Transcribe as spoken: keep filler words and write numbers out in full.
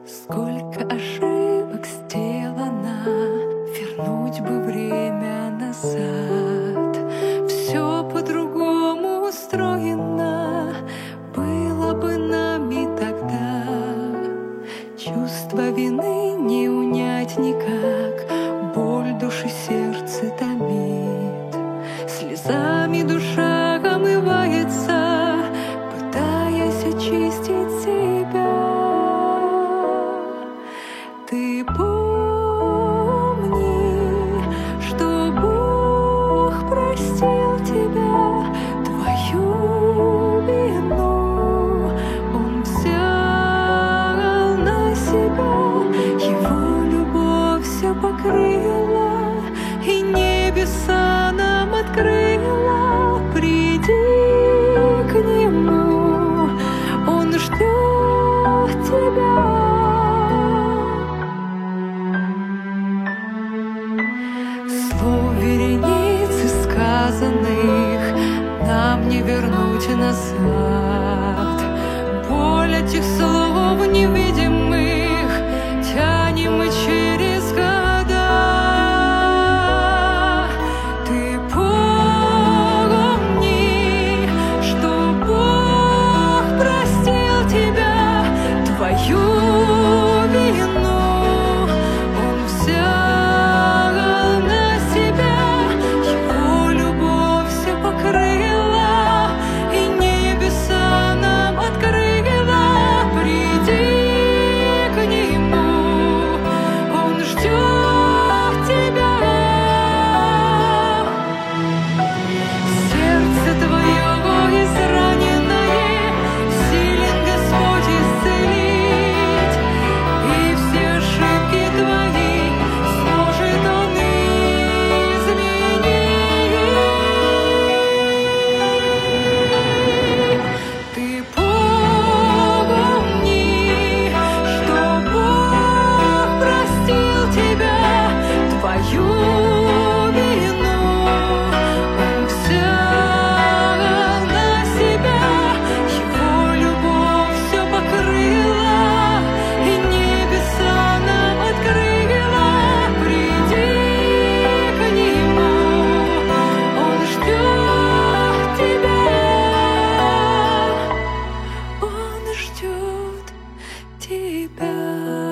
Сколько ошибок сделано, вернуть бы время назад. Все по-другому устроено, было бы нами тогда. Чувство вины не унять никак, боль души сердце томит. Слезами душа омывается, пытаясь очистить себя. Ты помни, что Бог простил тебя, твою вину Он взял на себя. Его любовь все покрыла и небеса нам открыла. Приди к Нему, Он ждет тебя. Слов вереницы сказанных нам не вернуть назад. Боль этих слов невидимых тянем мы через года. Ты помни, что Бог простил тебя, твою вину Он взял на себя. Его любовь все покрыла и небеса нам открыла. Приди к Нему, Он ждет тебя. Сердце твое израненное силен Господь исцелить, и все ошибки твои сможет Он изменить. Ты помни, что Бог простил тебя, твою вину Он взял на себя. Его любовь все покрыла и небеса нам открыла. Приди к Нему, Он ждет тебя. Он ждет тебя.